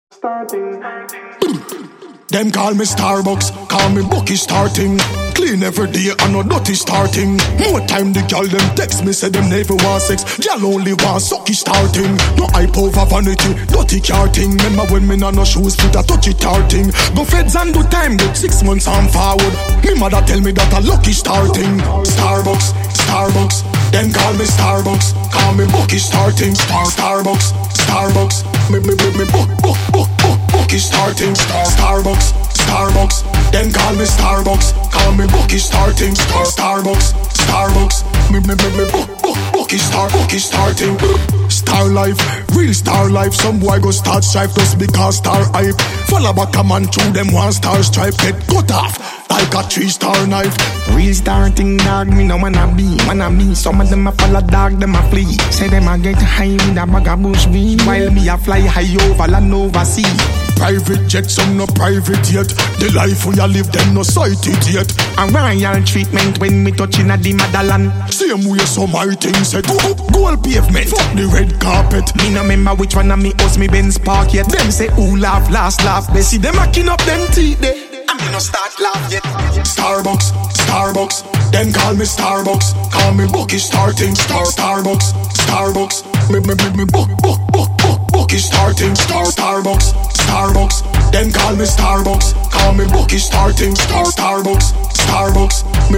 Starting. Them call me Starbucks, call me Bucky starting. Clean every day and no dirty starting. More time the girl them text me say them never want sex. Girl only want sucky starting. No hype over vanity, dirty carting. Remember when me no shoes fit a touchy tarting. Go feds and do time, get 6 months on forward. Me mother tell me that a lucky starting. Starbucks, Starbucks. Them call me Starbucks, call me Bucky starting. Starbucks, Starbucks. Me Bucky starting. Starbucks, Starbucks. Them call me Starbucks, call me Bucky starting. Starbucks, Starbucks. Me Bucky starting. Star life, real star life. Some boy go start strife just because star hype. Follow back a man through them one star stripe. Get cut off like a 3-star knife. Real star thing dog, me no wanna be. Some of them a follow dog, them a flee. Say them a get high with a bag of bush weed, while me a fly high over land over sea. Private jet, some no private yet. The life we a live, them no sighted yet. A royal treatment when me touching at the motherland. Same way some my things said. Gold pavement, fuck the red carpet. Me no remember which one of me house me Benz park yet. Them say who laugh last laugh best. See them hacking up them teeth there. Me no start laugh yet. Starbucks, Starbucks. Them call me Starbucks, call me Bucky starting. Starbucks, Starbucks. Me Bucky starting. Starbucks, Starbucks. Them call me Starbucks, call me Bucky starting. Starbucks, Starbucks. Me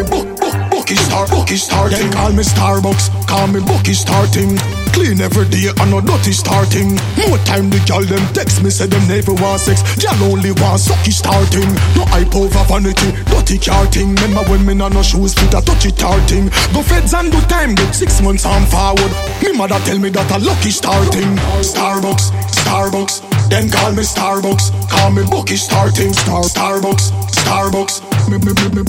Bucky starting. Them call me Starbucks, call me Bucky starting. Clean every day and no dirty starting. More time the girl them text me say them never want sex. Girl only want sucky starting. No hype over vanity, dirty carting. Remember when me no shoes fit a touchy tarting. Go feds and do time, get 6 months on forward. Me mother tell me that a lucky starting. Starbucks, Starbucks. Them call me Starbucks, call me Bucky starting. Starbucks, Starbucks. Me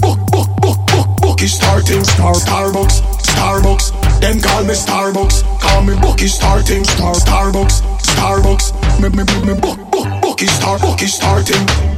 Bucky starting. Starbucks, Starbucks. Them call me Starbucks, call me Bucky starting. Starbucks, Starbucks. Me Bucky starting.